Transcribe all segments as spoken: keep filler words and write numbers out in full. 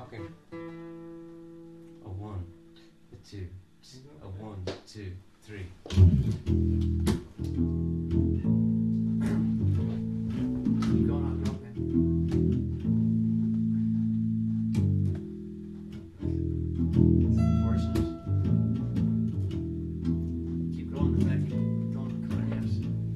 talking. A one, a two, a one, two, three. Keep going on, okay. It's unfortunate. Keep going, the back, keep going the corners.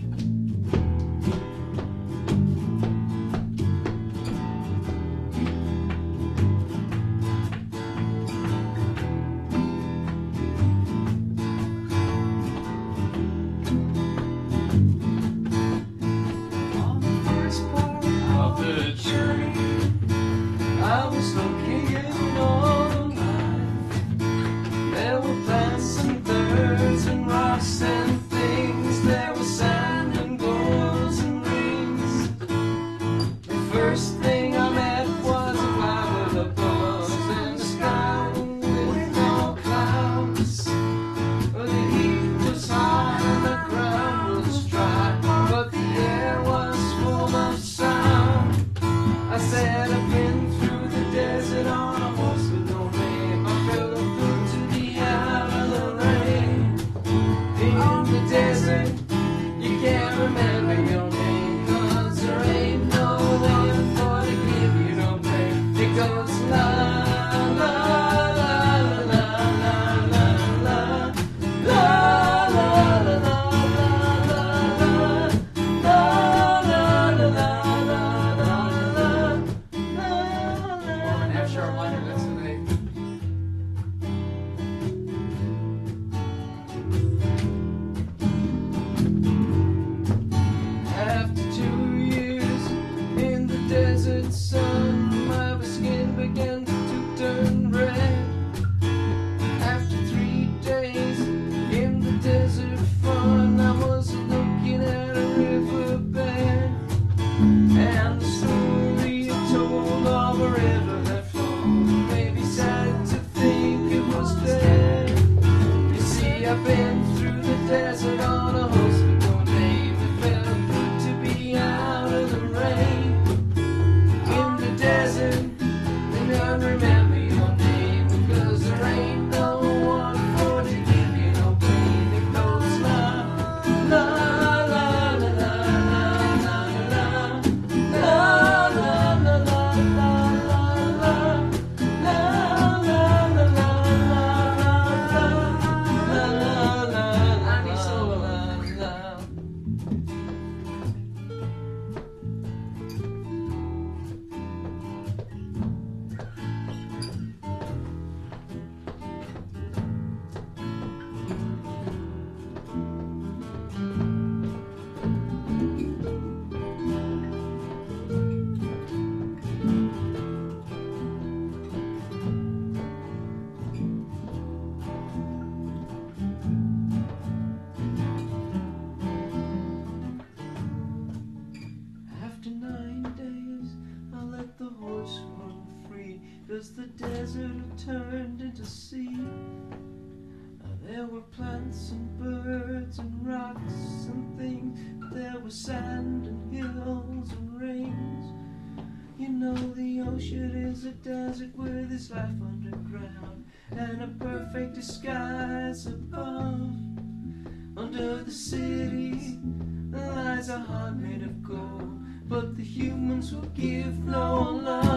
I was looking all night. There were plants and birds and rocks and things. There was sand and golds and rings. The first thing I met was a cloud with a buzz in the sky with no clouds. The heat was hot and the ground was dry, but the air was full of sound. I said I've been through the desert on a horse with no name. I felt good to be out of the rain. In the desert, you can't remember your name, 'cause there ain't no way for to give you no pain. It goes la la la la la la la la la la la la la la la la. Sharp liner, that's the name. After two years in the desert sun, my skin began to turn red. After three days in the desert fun, I was looking at a riverbed, and the story it told of a river that maybe sad to think it was dead. You see, I've been through the desert on a horse with no name. It felt good to be out of the rain. In the desert, and I remember your name, because there ain't no one for to give you no pain. It goes la la la la la la la la la la la la la. After nine days, I let the horse run free, 'cause the desert had turned into sea. Now there were plants and birds and rocks and things. There was sand and hills and rains. You know the ocean is a desert with its life underground and a perfect disguise above. Under the city lies a heart made of gold, but the humans will give no love.